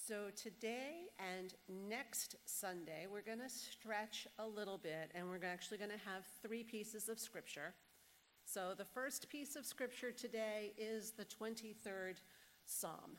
So today and next Sunday, we're going to stretch a little bit, and we're actually going to have 3 pieces of scripture. So the first piece of scripture today is the 23rd Psalm.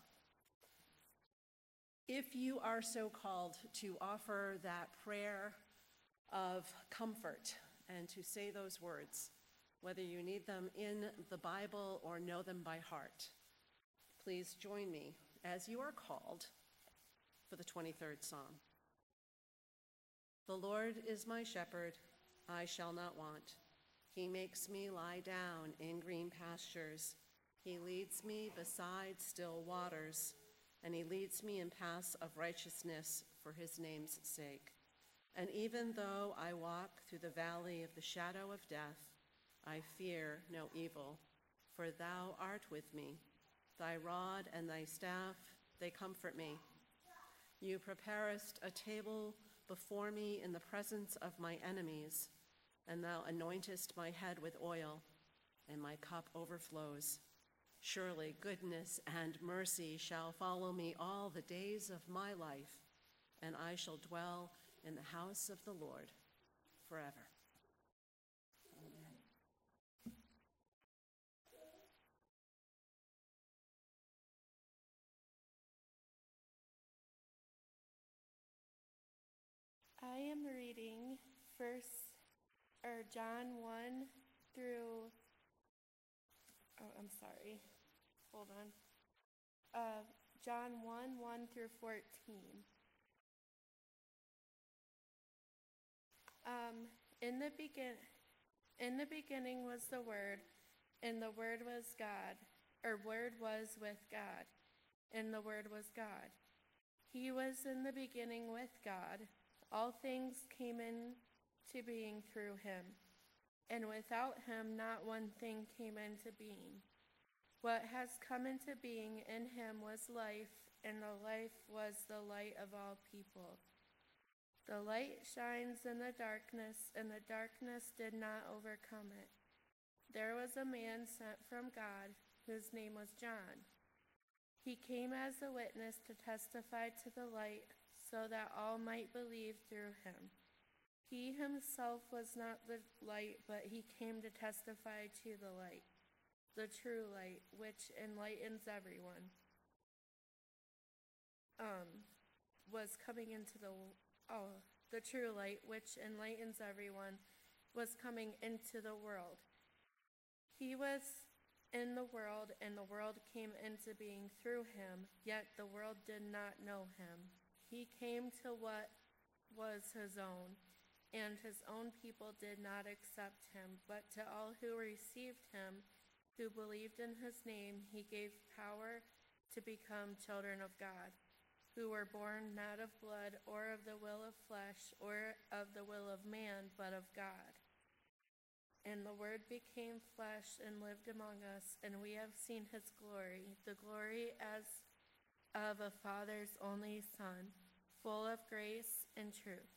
If you are so called to offer that prayer of comfort and to say those words, whether you need them in the Bible or know them by heart, please join me as you are called for the 23rd Psalm. The Lord is my shepherd, I shall not want. He makes me lie down in green pastures. He leads me beside still waters, and he leads me in paths of righteousness for his name's sake. And even though I walk through the valley of the shadow of death, I fear no evil, for thou art with me. Thy rod and thy staff, they comfort me. You preparest a table before me in the presence of my enemies, and thou anointest my head with oil, and my cup overflows. Surely goodness and mercy shall follow me all the days of my life, and I shall dwell in the house of the Lord forever. I am reading John 1 through, John 1 through 14. In the beginning was the Word, and the Word was God, Word was with God, and the Word was God. He was in the beginning with God. All things came into being through him, and without him not one thing came into being. What has come into being in him was life, and the life was the light of all people. The light shines in the darkness, and the darkness did not overcome it. There was a man sent from God, whose name was John. He came as a witness to testify to the light, so that all might believe through him. He himself was not the light, but he came to testify to the light, the true light, which enlightens everyone. The true light, which enlightens everyone, was coming into the world. He was in the world, and the world came into being through him, yet the world did not know him. He came to what was his own, and his own people did not accept him. But to all who received him, who believed in his name, he gave power to become children of God, who were born not of blood, or of the will of flesh, or of the will of man, but of God. And the Word became flesh and lived among us, and we have seen his glory, the glory as of a Father's only Son, full of grace and truth.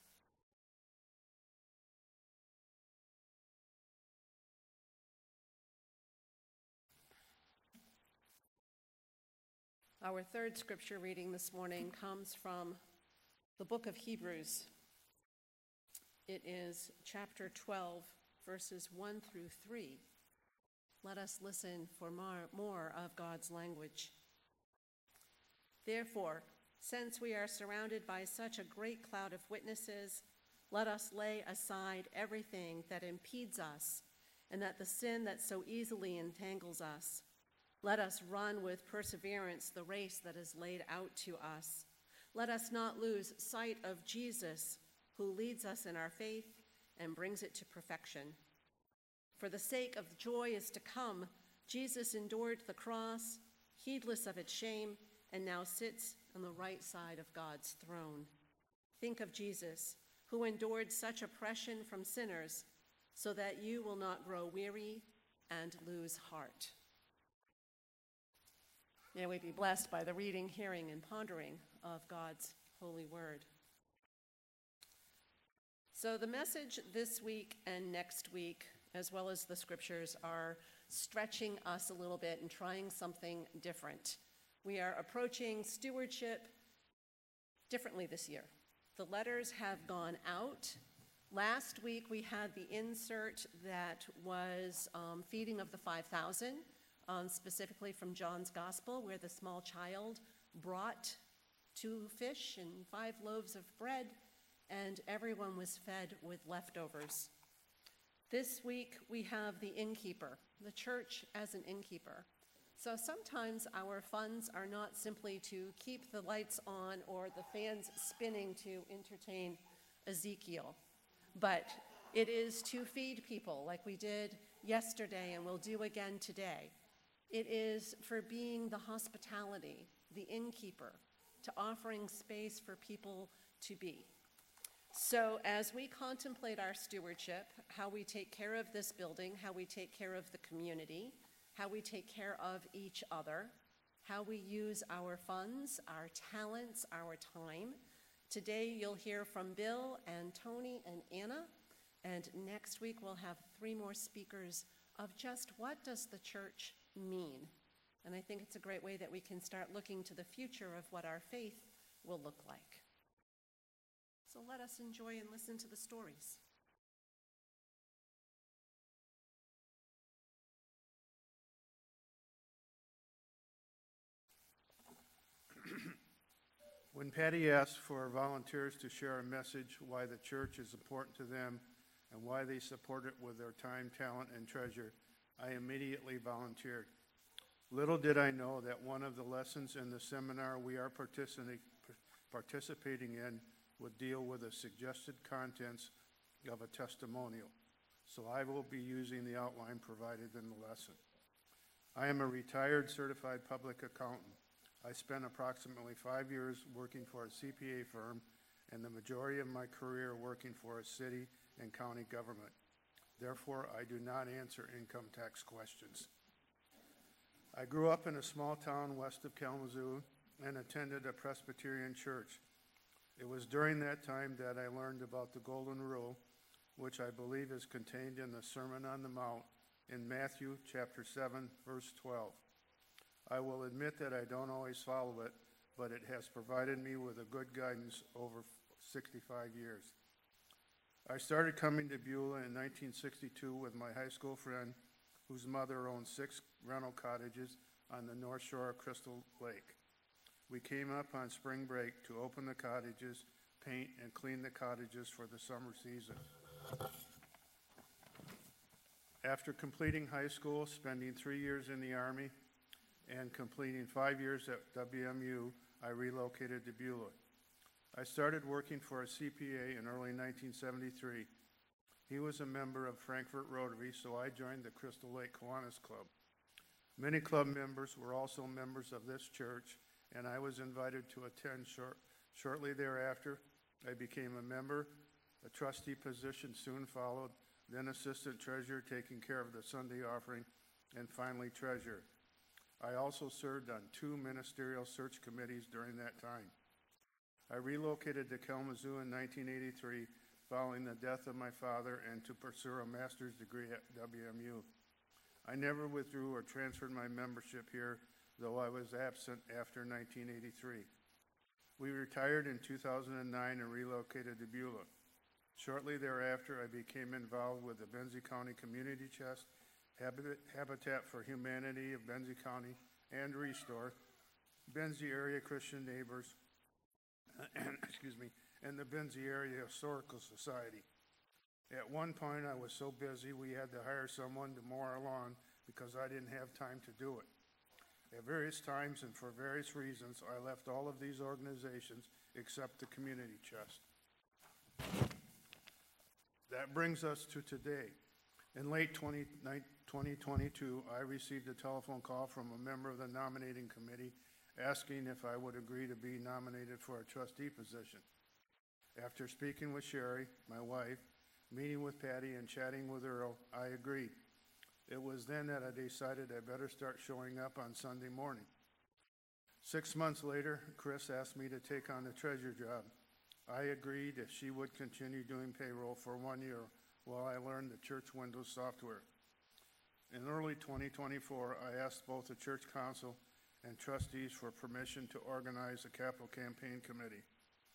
Our third scripture reading this morning comes from the book of Hebrews. It is chapter 12, verses 1 through 3. Let us listen for more of God's language. Therefore, since we are surrounded by such a great cloud of witnesses, let us lay aside everything that impedes us and that the sin that so easily entangles us. Let us run with perseverance the race that is laid out to us. Let us not lose sight of Jesus, who leads us in our faith and brings it to perfection. For the sake of the joy is to come, Jesus endured the cross, heedless of its shame, and now sits on the right side of God's throne. Think of Jesus, who endured such oppression from sinners, so that you will not grow weary and lose heart. May we be blessed by the reading, hearing, and pondering of God's holy word. So the message this week and next week, as well as the scriptures, are stretching us a little bit and trying something different. We are approaching stewardship differently this year. The letters have gone out. Last week, we had the insert that was feeding of the 5,000, specifically from John's Gospel, where the small child brought 2 fish and 5 loaves of bread, and everyone was fed with leftovers. This week, we have the innkeeper, the church as an innkeeper. So sometimes our funds are not simply to keep the lights on or the fans spinning to entertain Ezekiel, but it is to feed people like we did yesterday and will do again today. It is for being the hospitality, the innkeeper, to offering space for people to be. So as we contemplate our stewardship, how we take care of this building, how we take care of the community, how we take care of each other, how we use our funds, our talents, our time. Today you'll hear from Bill and Tony and Anna, and next week we'll have 3 more speakers of just what does the church mean. And I think it's a great way that we can start looking to the future of what our faith will look like. So let us enjoy and listen to the stories. When Patty asked for volunteers to share a message why the church is important to them and why they support it with their time, talent, and treasure, I immediately volunteered. Little did I know that one of the lessons in the seminar we are participating in would deal with the suggested contents of a testimonial, so I will be using the outline provided in the lesson. I am a retired certified public accountant. I spent approximately 5 years working for a CPA firm and the majority of my career working for a city and county government. Therefore, I do not answer income tax questions. I grew up in a small town west of Kalamazoo and attended a Presbyterian church. It was during that time that I learned about the Golden Rule, which I believe is contained in the Sermon on the Mount in Matthew chapter 7, verse 12. I will admit that I don't always follow it, but it has provided me with a good guidance over 65 years. I started coming to Beulah in 1962 with my high school friend, whose mother owned 6 rental cottages on the north shore of Crystal Lake. We came up on spring break to open the cottages, paint, and clean the cottages for the summer season. After completing high school, spending 3 years in the Army, and completing 5 years at WMU, I relocated to Beulah. I started working for a CPA in early 1973. He was a member of Frankfort Rotary, so I joined the Crystal Lake Kiwanis Club. Many club members were also members of this church, and I was invited to attend shortly thereafter. I became a member. A trustee position soon followed, then assistant treasurer taking care of the Sunday offering, and finally treasurer. I also served on 2 ministerial search committees during that time. I relocated to Kalamazoo in 1983 following the death of my father and to pursue a master's degree at WMU. I never withdrew or transferred my membership here, though I was absent after 1983. We retired in 2009 and relocated to Beulah. Shortly thereafter, I became involved with the Benzie County Community Chest, Habitat for Humanity of Benzie County, and Restore, Benzie Area Christian Neighbors, and the Benzie Area Historical Society. At one point, I was so busy we had to hire someone to mow our lawn because I didn't have time to do it. At various times and for various reasons, I left all of these organizations except the Community Chest. That brings us to today. In late 2022, I received a telephone call from a member of the nominating committee asking if I would agree to be nominated for a trustee position. After speaking with Sherry, my wife, meeting with Patty, and chatting with Earl, I agreed. It was then that I decided I better start showing up on Sunday morning. 6 months later, Chris asked me to take on the treasurer job. I agreed if she would continue doing payroll for 1 year while I learned the church Windows software. In early 2024, I asked both the church council and trustees for permission to organize a capital campaign committee.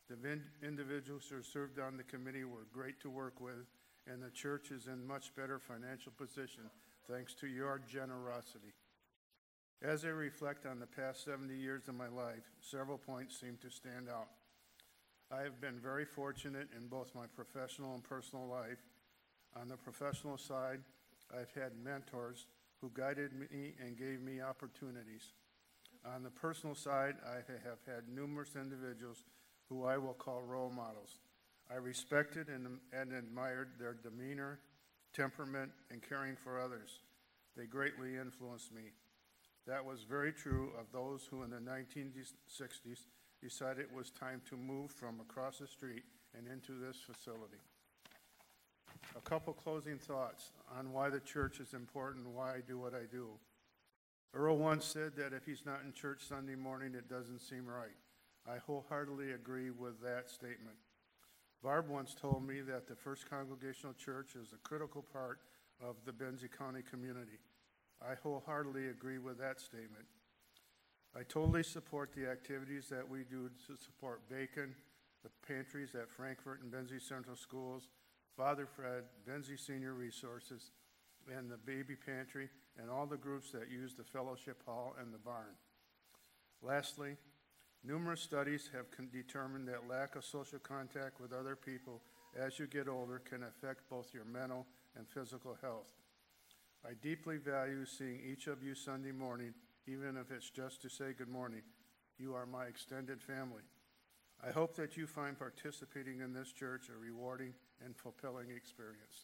The individuals who served on the committee were great to work with, and the church is in much better financial position thanks to your generosity. As I reflect on the past 70 years of my life, several points seem to stand out. I have been very fortunate in both my professional and personal life. On the professional side, I've had mentors who guided me and gave me opportunities. On the personal side, I have had numerous individuals who I will call role models. I respected and admired their demeanor, temperament, and caring for others. They greatly influenced me. That was very true of those who in the 1960s decided it was time to move from across the street and into this facility. A couple closing thoughts on why the church is important and why I do what I do. Earl once said that if he's not in church Sunday morning, it doesn't seem right. I wholeheartedly agree with that statement. Barb once told me that the First Congregational Church is a critical part of the Benzie County community. I wholeheartedly agree with that statement. I totally support the activities that we do to support Bacon, the pantries at Frankfurt and Benzie Central Schools, Father Fred, Benzie Senior Resources, and the baby pantry, and all the groups that use the fellowship hall and the barn. Lastly, numerous studies have determined that lack of social contact with other people as you get older can affect both your mental and physical health. I deeply value seeing each of you Sunday morning, even if it's just to say good morning. You are my extended family. I hope that you find participating in this church a rewarding and fulfilling experience.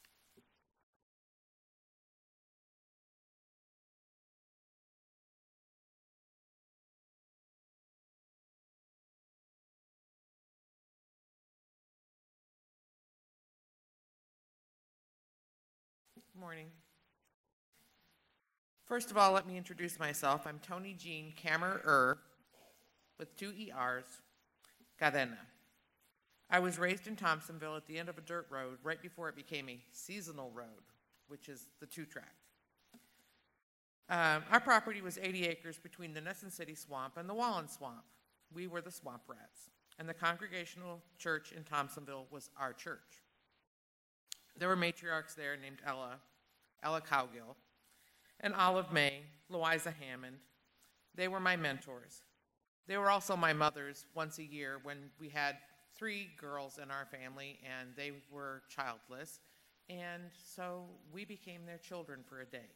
Good morning. First of all, let me introduce myself. I'm Tony Jean Kammer with 2 ERs, Cadena. I was raised in Thompsonville at the end of a dirt road right before it became a seasonal road, which is the 2-track. Our property was 80 acres between the Nesson City Swamp and the Wallen Swamp. We were the swamp rats, and the Congregational Church in Thompsonville was our church. There were matriarchs there named Ella Cowgill, and Olive May, Louisa Hammond. They were my mentors. They were also my mothers once a year when we had 3 girls in our family and they were childless, and so we became their children for a day.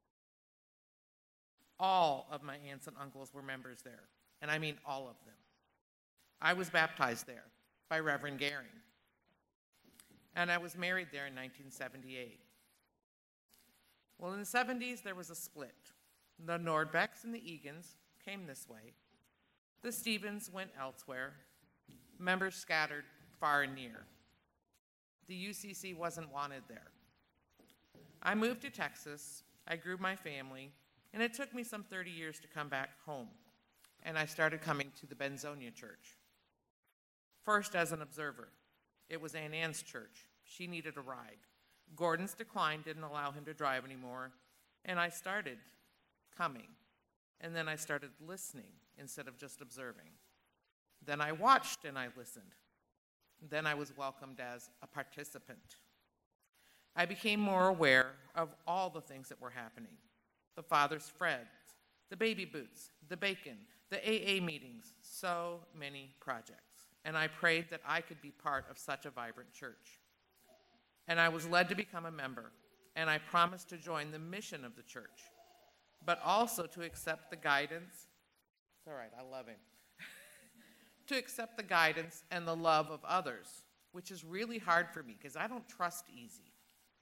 All of my aunts and uncles were members there, and I mean all of them. I was baptized there by Reverend Gehring, and I was married there in 1978. Well, in the 70s, there was a split. The Nordbecks and the Egan's came this way. The Stevens went elsewhere. Members scattered far and near. The UCC wasn't wanted there. I moved to Texas. I grew my family, and it took me some 30 years to come back home, and I started coming to the Benzonia Church. First as an observer. It was Aunt Ann's church. She needed a ride. Gordon's decline didn't allow him to drive anymore, and I started coming. And then I started listening instead of just observing. Then I watched and I listened. Then I was welcomed as a participant. I became more aware of all the things that were happening. The Father's Fred, the baby boots, the bacon, the AA meetings, so many projects. And I prayed that I could be part of such a vibrant church. And I was led to become a member, and I promised to join the mission of the church, but also to accept the guidance. It's all right, I love him. To accept the guidance and the love of others, which is really hard for me because I don't trust easy.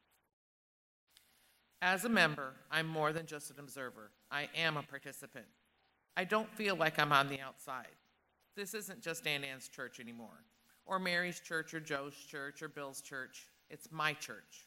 As a member, I'm more than just an observer. I am a participant. I don't feel like I'm on the outside. This isn't just Aunt Ann's church anymore, or Mary's church, or Joe's church, or Bill's church. It's my church.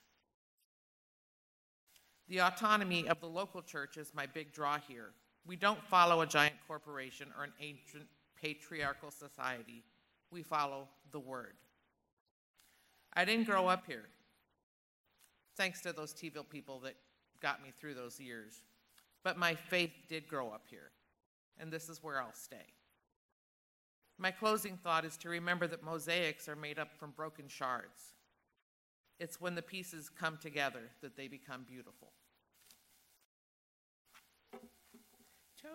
The autonomy of the local church is my big draw here. We don't follow a giant corporation or an ancient patriarchal society. We follow the Word. I didn't grow up here, thanks to those T-ville people that got me through those years. But my faith did grow up here, and this is where I'll stay. My closing thought is to remember that mosaics are made up from broken shards. It's when the pieces come together that they become beautiful. Ciao.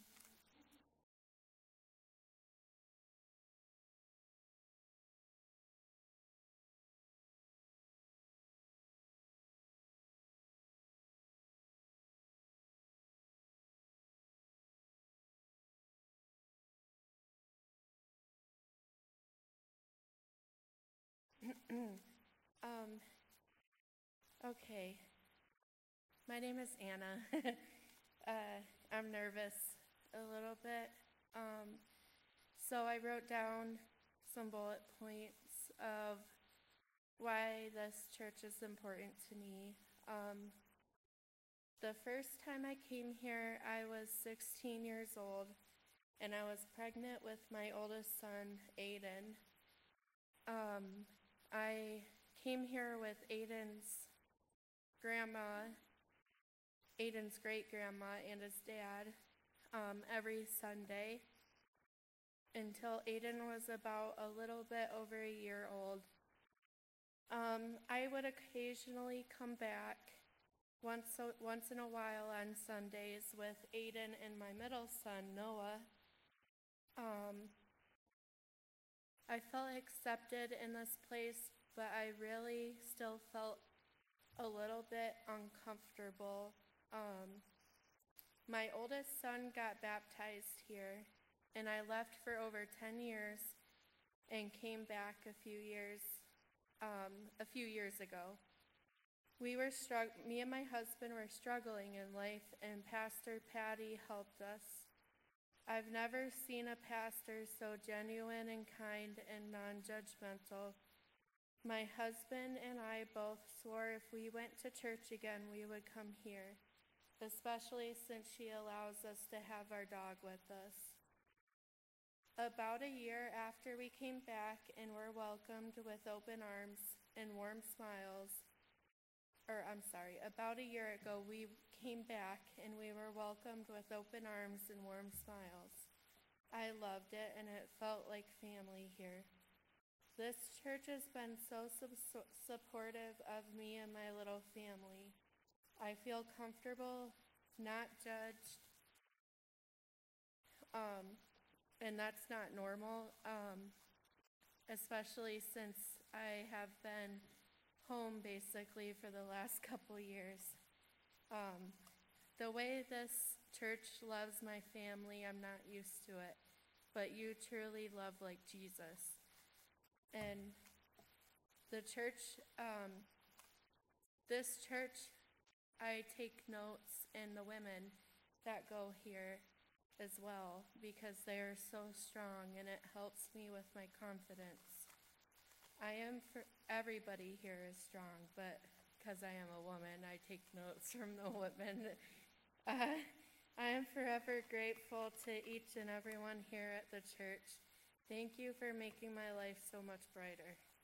Okay. My name is Anna. I'm nervous a little bit. So I wrote down some bullet points of why this church is important to me. The first time I came here, I was 16 years old, and I was pregnant with my oldest son, Aiden. I came here with Aiden's grandma, Aiden's great-grandma, and his dad every Sunday until Aiden was about a little bit over a year old. I would occasionally come back once in a while on Sundays with Aiden and my middle son, Noah. I felt accepted in this place, but I really still felt a little bit uncomfortable. My oldest son got baptized here, and I left for over 10 years and came back a few years ago. Me and my husband were struggling in life, and Pastor Patty helped us. I've never seen a pastor so genuine and kind and non-judgmental. My husband and I both swore if we went to church again, we would come here, especially since she allows us to have our dog with us. About a year after we came back and were welcomed with open arms and warm smiles, about a year ago, we came back and we were welcomed with open arms and warm smiles. I loved it, and it felt like family here. This church has been so supportive of me and my little family. I feel comfortable, not judged, and that's not normal, especially since I have been home basically for the last couple years. The way this church loves my family, I'm not used to it, but you truly love like Jesus. And the church, this church, I take notes in the women that go here as well, because they are so strong, and it helps me with my confidence. Everybody here is strong, but because I am a woman, I take notes from the women. I am forever grateful to each and everyone here at the church. Thank you for making my life so much brighter.